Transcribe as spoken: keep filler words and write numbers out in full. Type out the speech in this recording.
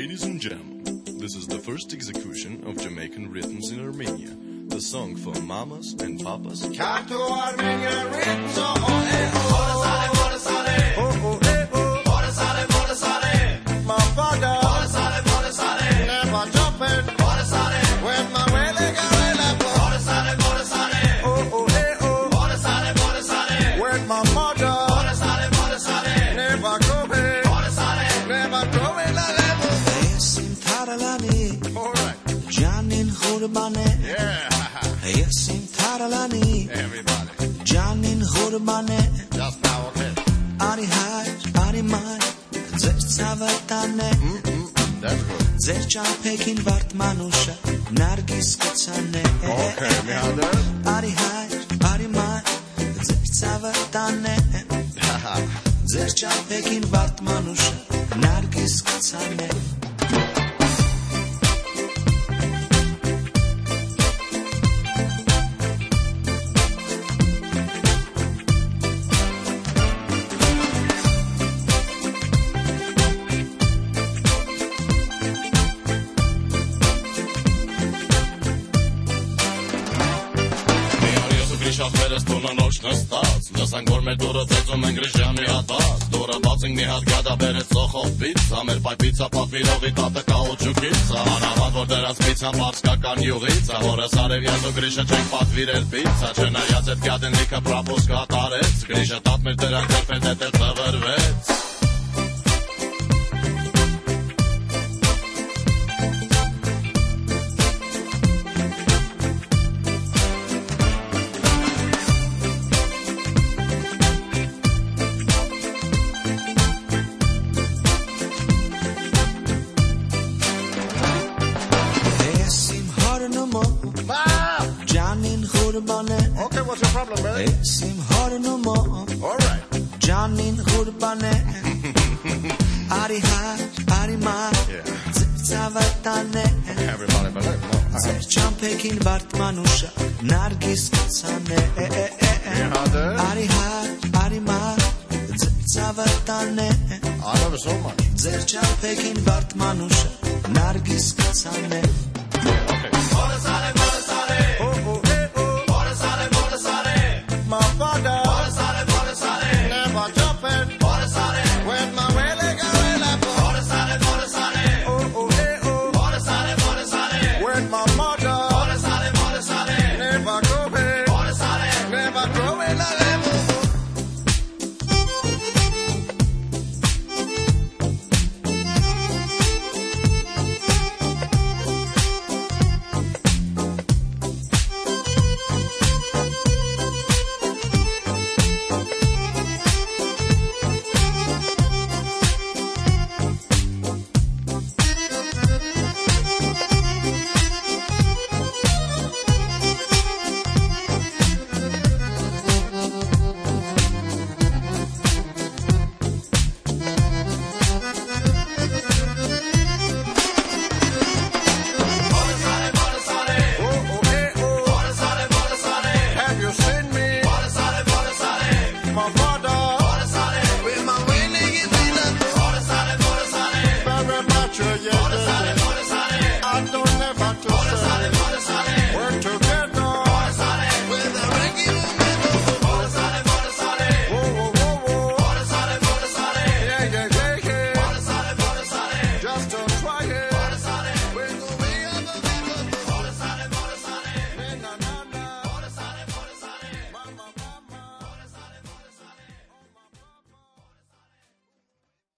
Ladies and gentlemen, this is the first execution of Jamaican rhythms in Armenia. The song for mamas and papas. Come to Armenia rhythms, oh, oh, eh, oh. Borasale, borasale. Oh, oh, eh, oh. Borasale, borasale. My father. Borasale, borasale. Never jumping. Borasale. When my wele gawela. Borasale, borasale. Oh, oh, eh, oh. Borasale, borasale. When my mother. Borasale, borasale. Never going. Borasale. Never going la level. Yesim taralani. All right. Janin hurbane. Yeah. Yesim taralani. Everybody. Janin hurbane. Just now, okay. Ari hay, ari mai. Zer tsavatane. That's good. Zer champekin vart manusha. Nargis kutsane. Okay, me other. Ari hay, ari mai. Zer tsavatane. Zer champekin vart manusha. Nargis kutsane. Շախվերս տոնանոչ նստած Լսանք որ մեր դուրը ծեծում են գրիժյանի հատված Դուրը բացինք մի հատ գադա բերեց սոխով պիցա Մեր պայ պիցա պատվիրողի տատը կաուչու կիցա Անավան որ դրած պիցան պարսկական յուղիցա Որս արևյաց ու գրիշը չենք պատվիրել պիցա Չնայած էտ գադեն լիքը պրապոս կատարեց Գրիշը տատ մեր դրան կրպետ էտ էլ ծվրվեց Okay, what's your problem, man? Yesim hornumo. All right. Janin hurbane. Ari hay, ari mai. Yeah. Zer tsavatane. Everybody believe, no? Zer champekin vart manusha. Nargis kutsane. Me other. Ari hay, ari mai. Zer tsavatane. I love it so much. Zer champekin vart manusha. Nargis kutsane. Okay. Borasale, borasale. Oh, oh, eh, oh. Borasale, borasale. My father. Borasale, borasale. Never jumping. Borasale. When my wele gawela. Borasale, borasale. Oh, oh, eh, oh. Borasale, borasale. When my